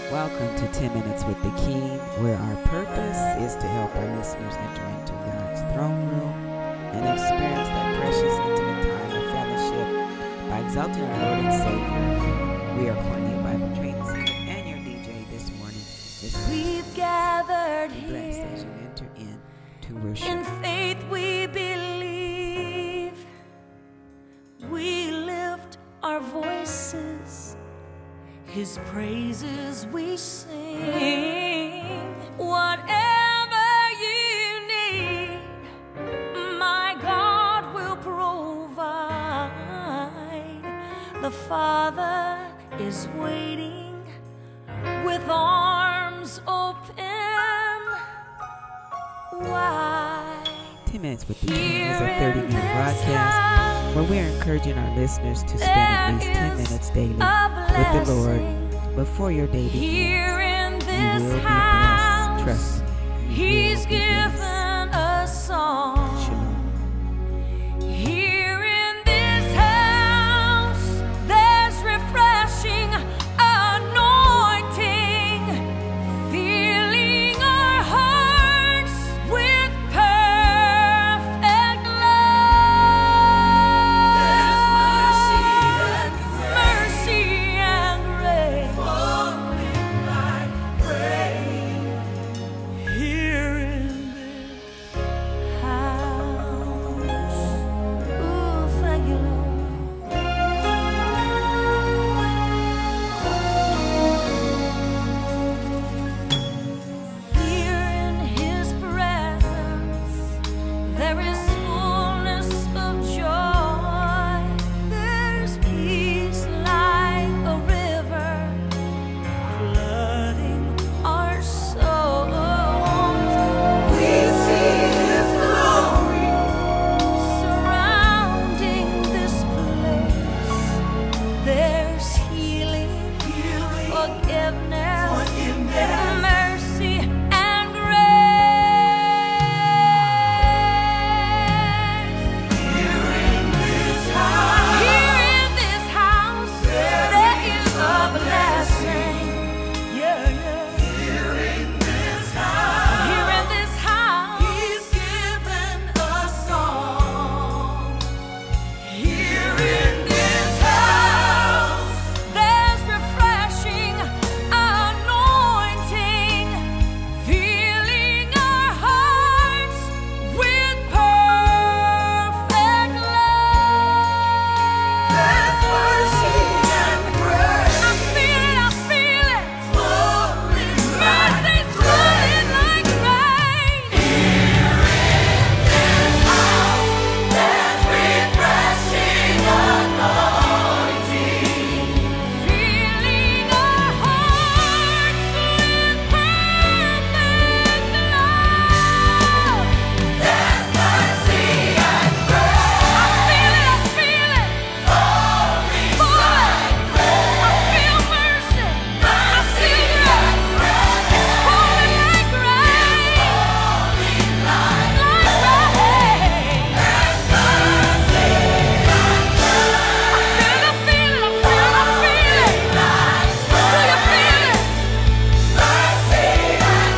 Welcome to 10 Minutes with the King, where our purpose is to help our listeners enter into God's throne room and experience that precious, intimate time of fellowship by exalting our Lord and Savior. We are Cornea Bible Training Center and your DJ this morning is We've gathered blessed here as you enter in to worship. in faith we believe. We lift our voices, His praises we sing. Whatever you need, my God will provide. The Father is waiting with arms open wide. 10 Minutes with the King is a 30-minute broadcast where we're encouraging our listeners to spend at least 10 minutes daily with the Lord before your day begins. Here in You this will be blessed. house, Trust me. You He's will be given blessed. us song. Shalom. Here in this house, there's refreshing anointing, filling our hearts with perfect love. Mercy and grace, here in this house. Ooh, thank you, Lord. Here in His presence, there is fullness of joy. There's peace like a river, flooding our souls. We see His glory surrounding this place. There's healing, forgiveness, mercy, and grace. Here in this house, there is a blessing. Yeah. Here in this house, He's given us song. Here in this house, there's refreshing anointing, filling our hearts with perfect love. There's mercy and grace. I feel it, flowing. Mercy's flowing like rain. Here in this house, there's refreshing anointing, filling our hearts with perfect love. There's mercy and grace. I feel it, falling like rain. I feel mercy, I feel grace. It's falling like rain, like rain. There's mercy and grace. I feel it, Do you feel it? Mercy and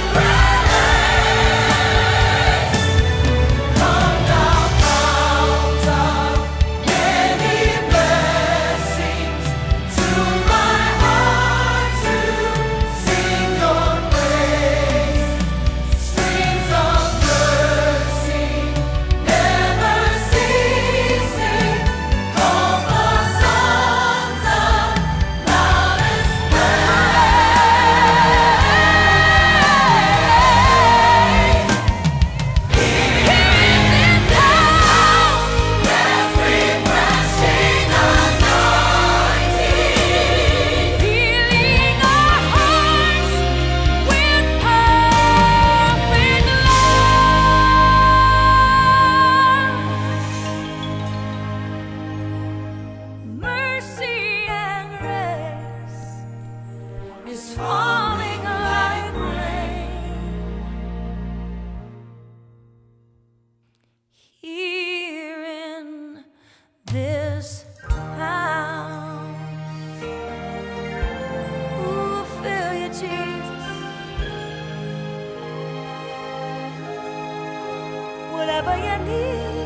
grace. Come down, fount of many blessings, to my heart to sing your praise. Streams of mercy, never ceasing, call for songs of loudest praise. Here in this house, there's refreshing anointing, filling our hearts with perfect love. Mercy and grace is falling like rain. Here in this house. Ooh, feel you, Jesus. whatever you need.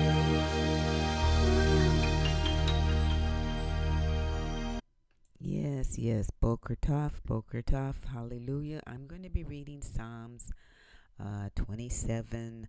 Yes, Boker Tov, hallelujah. I'm going to be reading Psalms 27,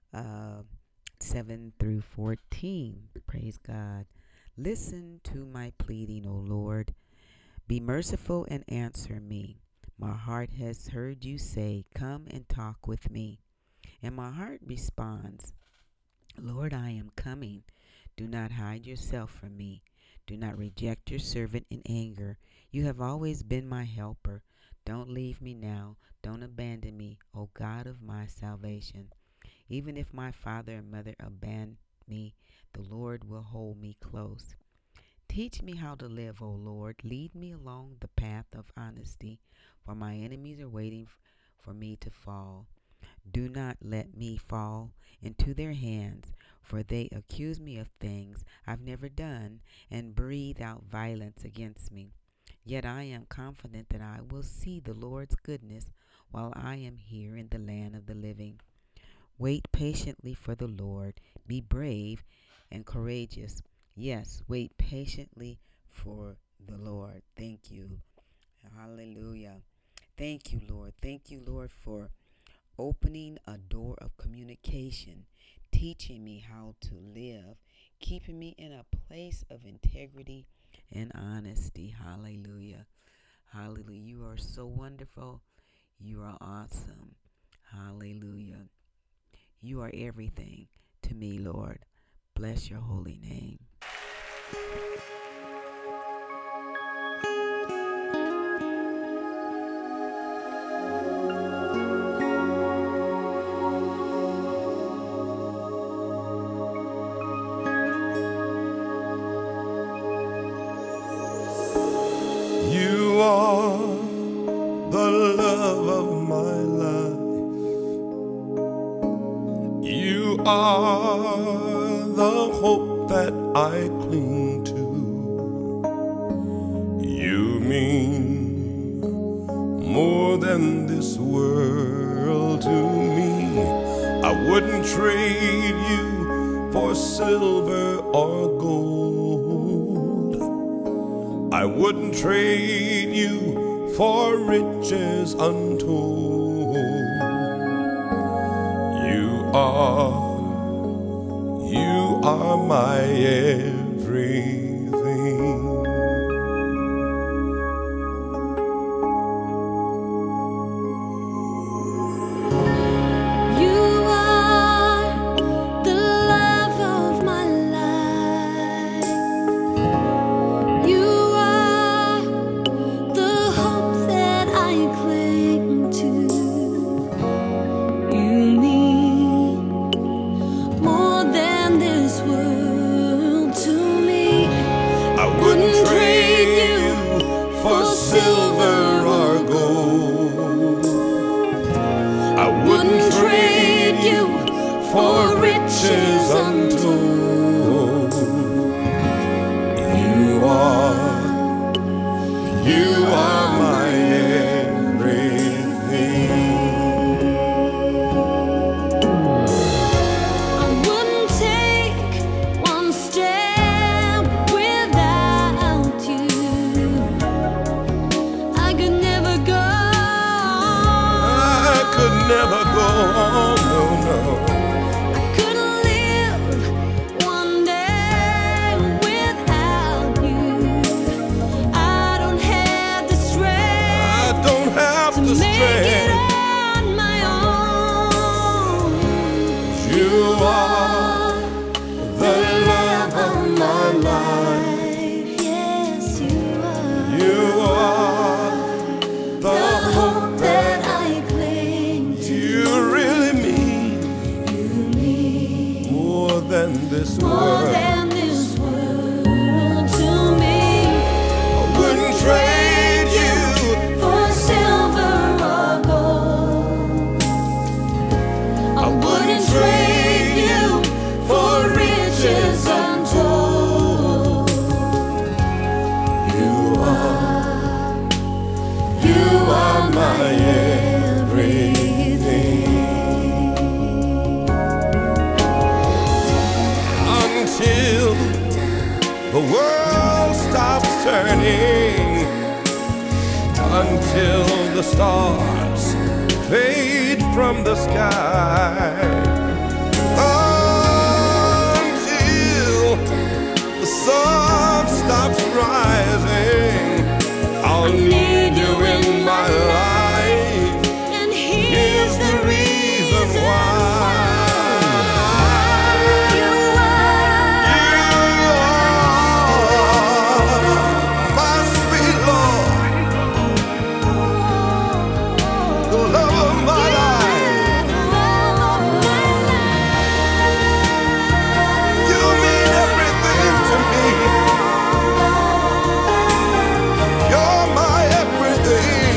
7 through 14. Praise God. Listen to my pleading, O Lord. Be merciful and answer me. My heart has heard you say, come and talk with me. And my heart responds, Lord, I am coming. Do not hide yourself from me. Do not reject your servant in anger. You have always been my helper. Don't leave me now. Don't abandon me, O God of my salvation. Even if my father and mother abandon me, the Lord will hold me close. Teach me how to live, O Lord. Lead me along the path of honesty, for my enemies are waiting for me to fall. Do not let me fall into their hands, for they accuse me of things I've never done and breathe out violence against me. Yet I am confident that I will see the Lord's goodness while I am here in the land of the living. Wait patiently for the Lord. Be brave and courageous. Yes, wait patiently for the Lord. Thank you. Hallelujah. Thank you, Lord. Thank you, Lord, for opening a door of communication, teaching me how to live, keeping me in a place of integrity and honesty. Hallelujah. Hallelujah. You are so wonderful. You are awesome. Hallelujah. You are everything to me, Lord. Bless your holy name. You are the love of my life. You are the hope that I cling to. You mean more than this world to me. I wouldn't trade you for silver or gold. I wouldn't trade you for riches untold. You are my everything. You are the love of my life. You are the hope that I cling to. You mean more than this world to the world stops turning, until the stars fade from the sky, until the sun stops rising. I'll need you in my life, And here's the reason why. You My sweet Lord, the love of my life. You mean everything to me. You're my everything.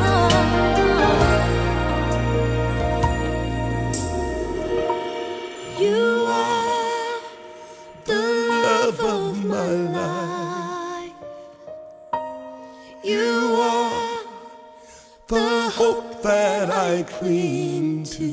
You are the Love of my life. You are the hope that I cling to.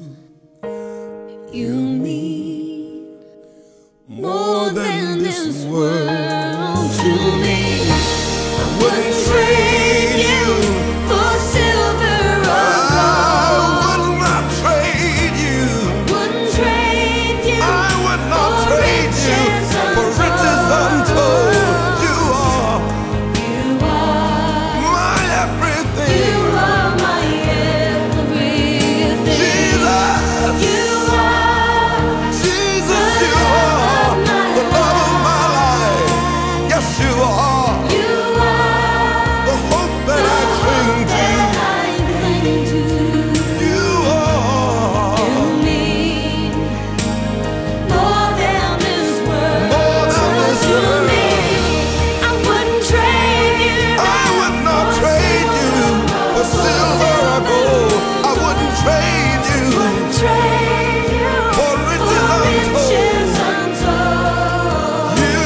You mean More than this world to me. I wouldn't trade you. for silver or I would not trade you. wouldn't trade you. I would not trade you for riches untold. You are You are, my everything. you are my everything. Jesus, You are Jesus, you are the love of my life. Yes, you are You are the hope that I cling to. that I cling to. You are You mean more than this world more than this to world. me. I wouldn't trade you. I would not trade you for silver or gold. I wouldn't trade you Trade you for riches riches untold. untold. You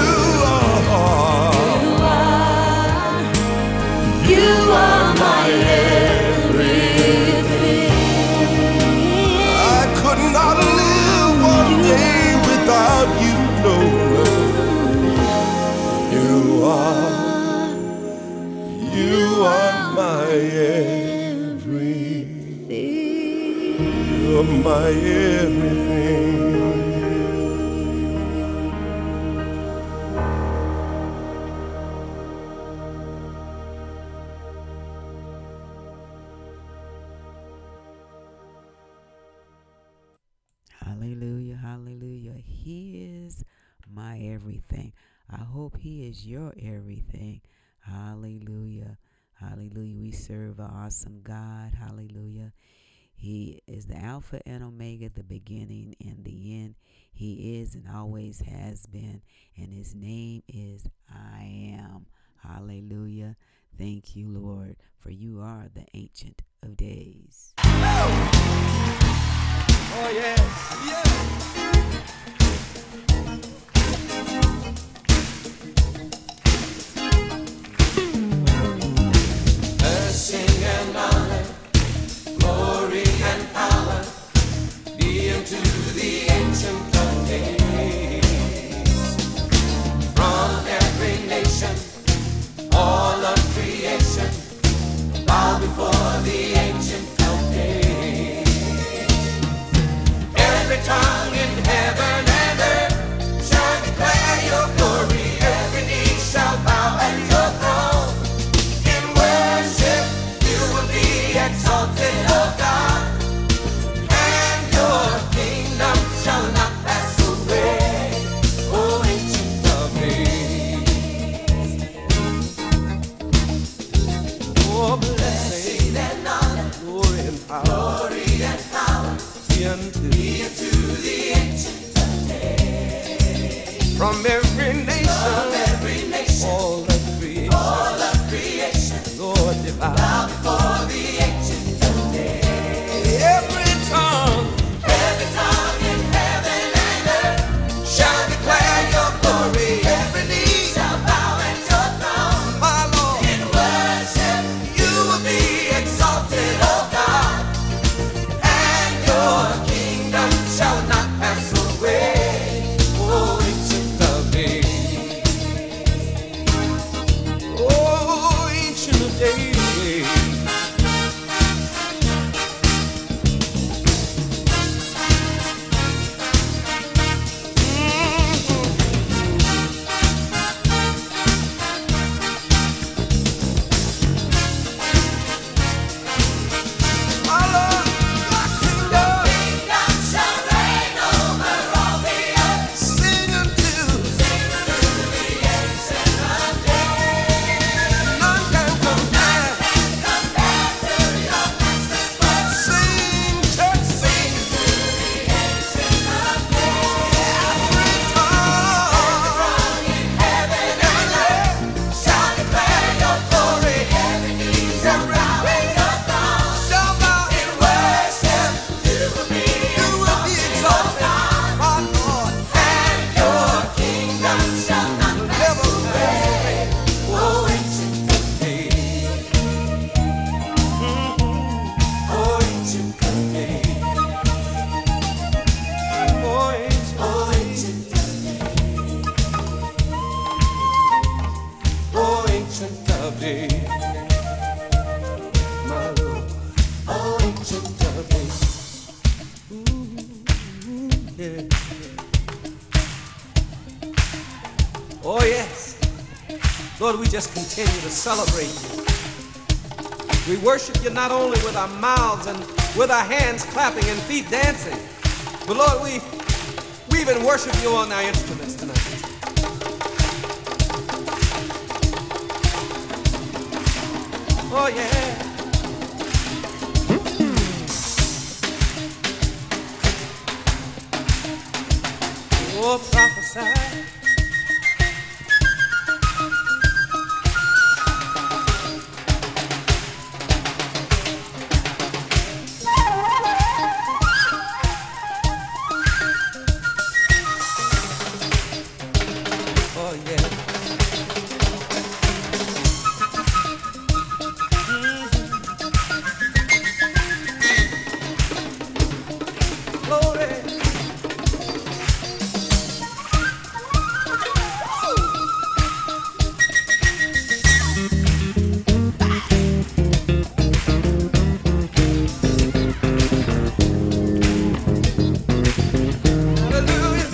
are You are my everything. I could not live one day without you, no. You are my everything. You're my everything. Hallelujah, hallelujah. He is my everything. I hope He is your everything. Hallelujah, hallelujah. We serve an awesome God. Hallelujah. He is the Alpha and Omega, the beginning and the end. He is and always has been, and His name is I Am. Hallelujah. Thank you, Lord, for you are the Ancient of Days. Oh, yes. Blessing and honor, glory and power be unto the Ancient of Days. From every nation, all of creation, bow before the Ancient of Days. Every tongue in heaven and earth shall declare your glory. Every knee shall bow at your throne. In worship you will be exalted, O God, and your kingdom shall not pass away, O Ancient of Days. Oh, blessing And honor, glory and power glory and power be unto be unto the Ancient of Days. from every nation, From every nation, all of creation, all of creation, Lord divine. bow before the Ancient of Days. Every tongue Every tongue in heaven and earth shall declare your glory. Every knee shall bow at your throne. my Lord, In worship you will be exalted, O God, and your kingdom shall not pass away, O Ancient of Days. days, my Lord. Oh, ancient of days. Ooh, yeah. Oh, yes. Lord, we just continue to celebrate you. We worship you not only with our mouths and with our hands clapping and feet dancing, but Lord, we even worship you on our instruments tonight. Oh, yeah. Oh, prophesy. Oh, yeah. Glory. Hallelujah.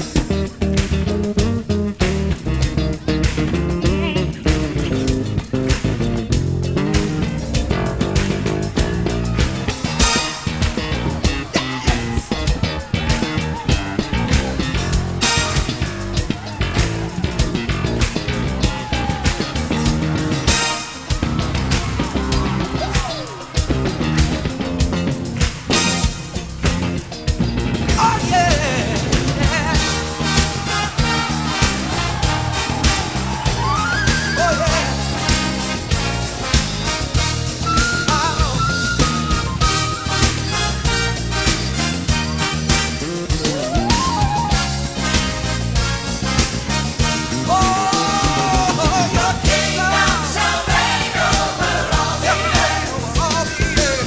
Oh, yeah. Oh, yeah. Oh, your kingdom shall reign over all the earth. All the earth.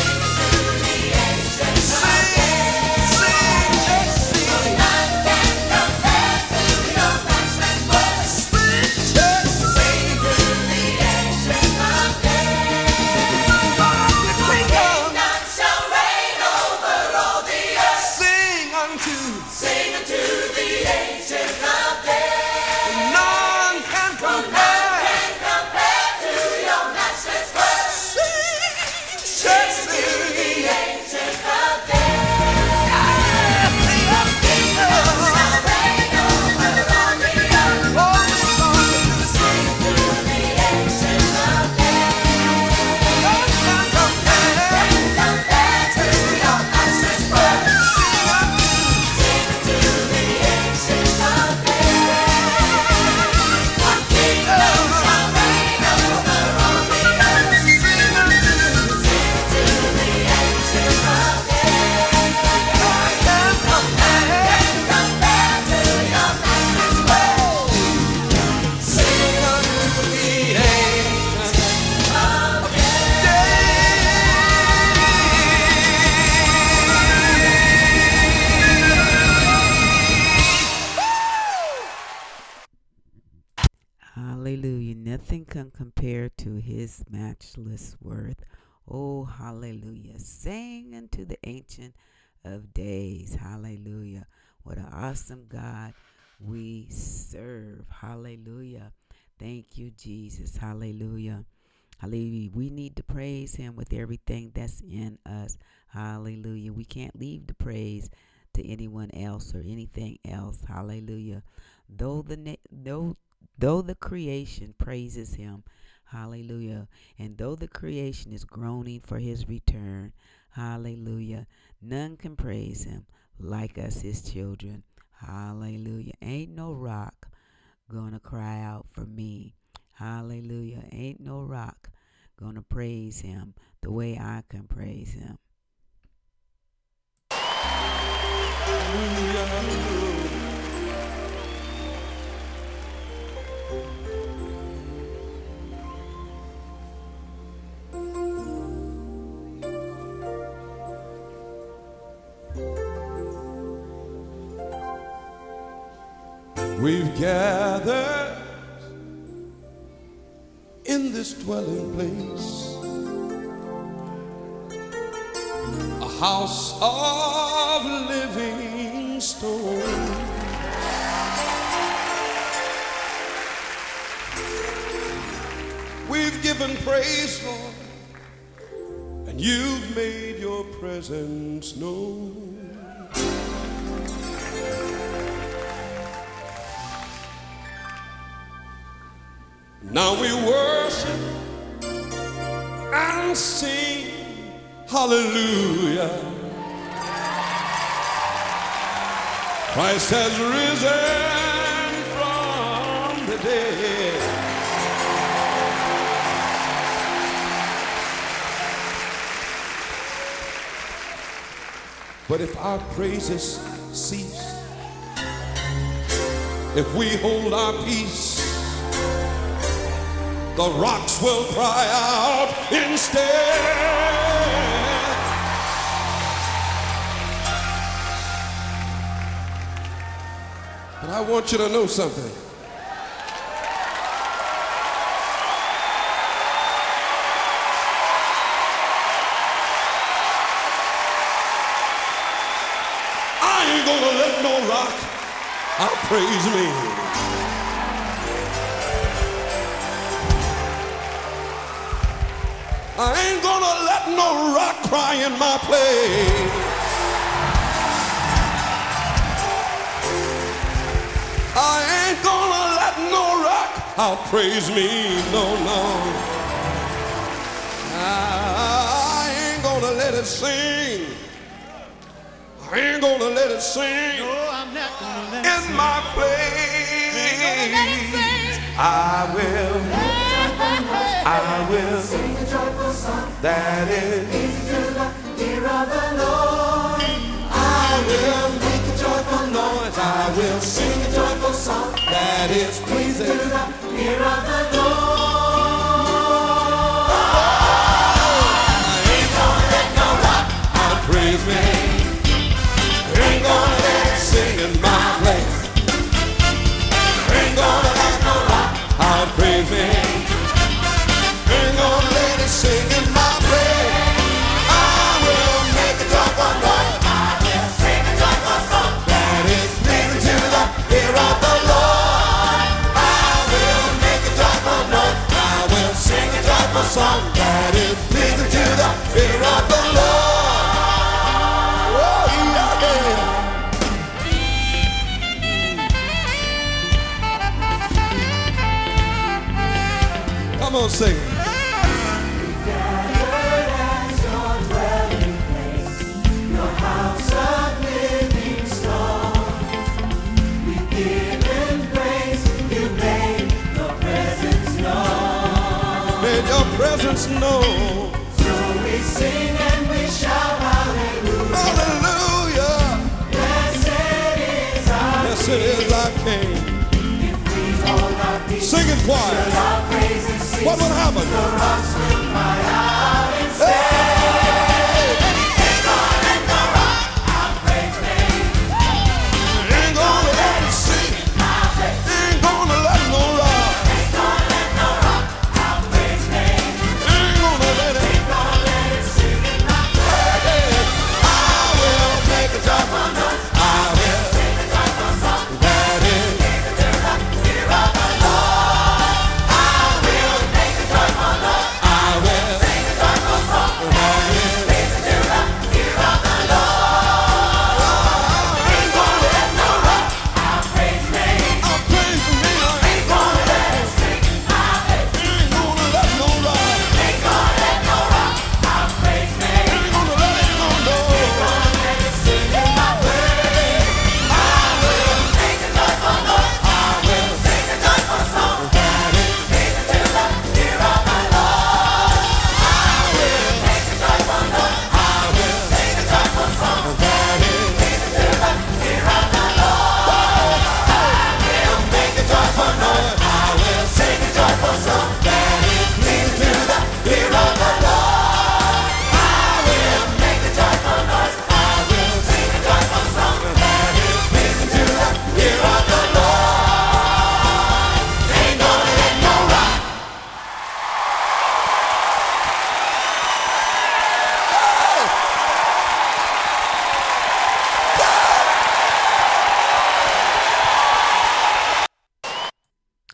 Sing, just sing. None can compare to your matchless worth. Sing, just sing to the ancient of days. The kingdom shall reign over all the earth. Sing unto the ancient of days. None can compare to your matchless worth. Sing, just to the ancient of days. Your kingdom shall reign over all the earth. Oh, sing to the ancient of days. None can compare to your matchless worth. Sing to the ancient of days. Your kingdom shall reign over all the earth. Sing to the ancient of days. None can compare to your matchless worth. Sing unto the ancient of Hallelujah. Nothing can compare to his matchless worth. Oh, hallelujah. Sing unto the Ancient of Days. Hallelujah. What an awesome God we serve. Hallelujah. Thank you, Jesus. Hallelujah. Hallelujah. We need to praise him with everything that's in us. Hallelujah. We can't leave the praise to anyone else or anything else. Hallelujah. Though the creation praises him, hallelujah, and though the creation is groaning for his return, hallelujah, none can praise him like us, his children. Hallelujah. Ain't no rock gonna cry out for me. Hallelujah. Ain't no rock gonna praise him the way I can praise him. We've gathered in this dwelling place, a house of living stone. We've given praise, Lord, and you've made your presence known. Now we worship and sing hallelujah. Christ has risen from the dead. But if our praises cease, if we hold our peace, the rocks will cry out instead. But I want you to know something. I ain't gonna let no rock outpraise me. I ain't gonna let no rock cry in my place. I ain't gonna let no rock outpraise me, no, no. I ain't gonna let it sing. I ain't gonna let it sing. No, I'm not gonna let it in sing. my place. I will. I will Sing a joyful song. that is Easy to the ear of the Lord. I will make a joyful noise. I will Sing a joyful song. that is pleasing. To the ear of the Lord. I ain't gonna let no rock outpraise me. Ain't gonna let it sing in my place. Ain't gonna let no rock outpraise me. Ain't gonna let it sing in my place. I will make a joyful noise. I will sing a joyful song. That is pleasing to the ear of the Lord. I will make a joyful noise. I will sing a joyful song. That is pleasing to the ear of the Lord. Oh, yeah. Come on, sing it. Gathered as your dwelling place, your house of living stone. We've given praise, you made your presence known. Made your presence known. So we sing and we shout hallelujah. Hallelujah. Blessed is our Yes, it is our King. If we hold our peace, Sing it choir. our praise and cease, What will happen? the rocks will cry out instead. Ain't gonna let it sing. Ain't gonna let no rock. Ain't gonna let it. I will make a joyful noise. I will. That is. I will.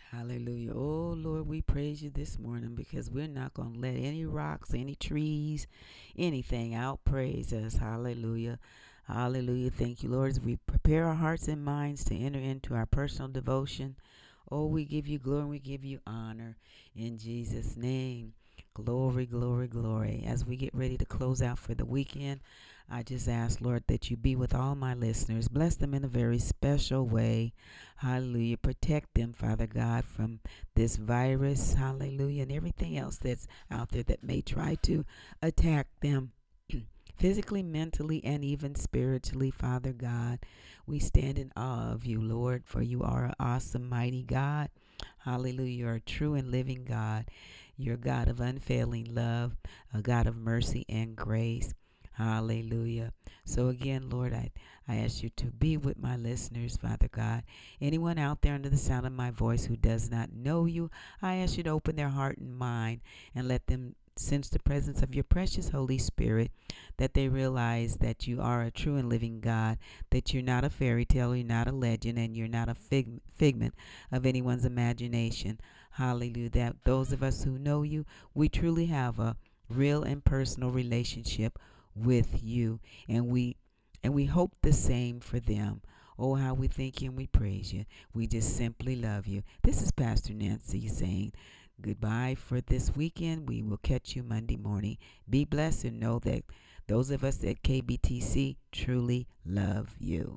Hallelujah. Oh, Lord, we praise you this morning because we're not going to let any rocks, any trees, anything outpraise us. Hallelujah. Hallelujah. Thank you, Lord, as we prepare our hearts and minds to enter into our personal devotion. Oh, we give you glory and we give you honor in Jesus' name. Glory, glory, glory. As we get ready to close out for the weekend, I just ask, Lord, that you be with all my listeners. Bless them in a very special way. Hallelujah. Protect them, Father God, from this virus. Hallelujah. And everything else that's out there that may try to attack them. Physically, mentally, and even spiritually, Father God. We stand in awe of you, Lord, for you are an awesome, mighty God. Hallelujah. You're a true and living God. You're a God of unfailing love, a God of mercy and grace. Hallelujah. So again, Lord, I ask you to be with my listeners, Father God. Anyone out there under the sound of my voice who does not know you, I ask you to open their heart and mind and let them sense the presence of your precious Holy Spirit, that they realize that you are a true and living God, that you're not a fairy tale, you're not a legend, and you're not a figment of anyone's imagination. Hallelujah. That those of us who know you, we truly have a real and personal relationship with you, and we hope the same for them. Oh, how we thank you and we praise you. We just simply love you. This is Pastor Nancy saying goodbye for this weekend. We will catch you Monday morning. Be blessed and know that those of us at KBTC truly love you.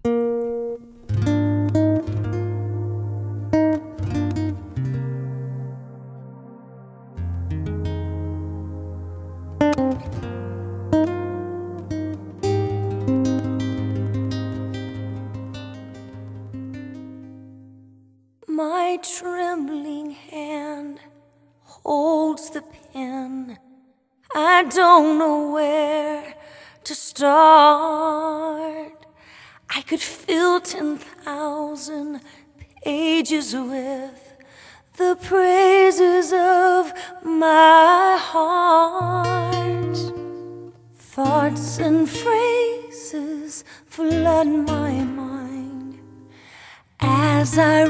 My trembling hand holds the pen. I don't know where to start. I could fill 10,000 pages with the praises of my heart. Thoughts and phrases flood my mind as I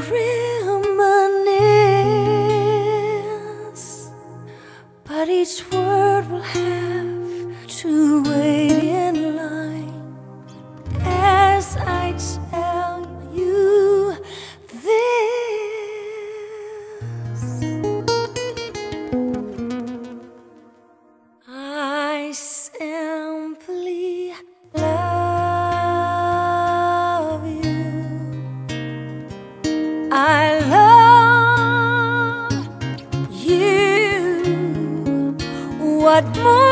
reminisce, but each word will have to wait in line as I tell you this. I simply love you. I love you. What more